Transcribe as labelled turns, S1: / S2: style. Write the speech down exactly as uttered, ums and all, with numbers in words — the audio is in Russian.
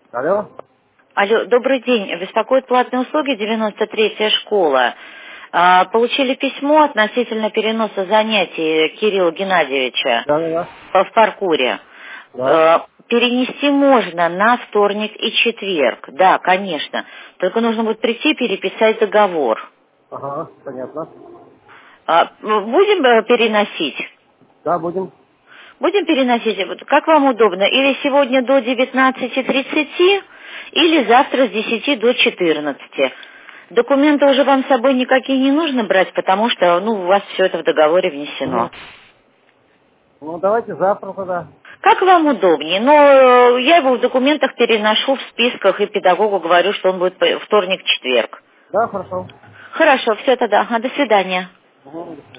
S1: Алло?
S2: Алло, добрый день. Беспокоит платные услуги девяносто третья школа. А, Получили письмо относительно переноса занятий Кирилла Геннадьевича
S1: Да, да, да.
S2: э, в паркуре.
S1: Да.
S2: Э, Перенести можно на вторник и четверг. Да, конечно. Только нужно будет прийти переписать договор.
S1: Ага, понятно.
S2: А, Будем э, переносить?
S1: Да, будем.
S2: Будем переносить, вот как вам удобно, или сегодня до девятнадцати тридцати, или завтра с десяти до четырнадцати. Документы уже вам с собой никакие не нужно брать, потому что, ну, у вас все это в договоре внесено.
S1: Угу. Ну, давайте завтра тогда.
S2: Как вам удобнее? Но э, я его в документах переношу в списках и педагогу говорю, что он будет по- вторник-четверг.
S1: Да, хорошо.
S2: Хорошо, все тогда. А, до свидания.
S1: Угу.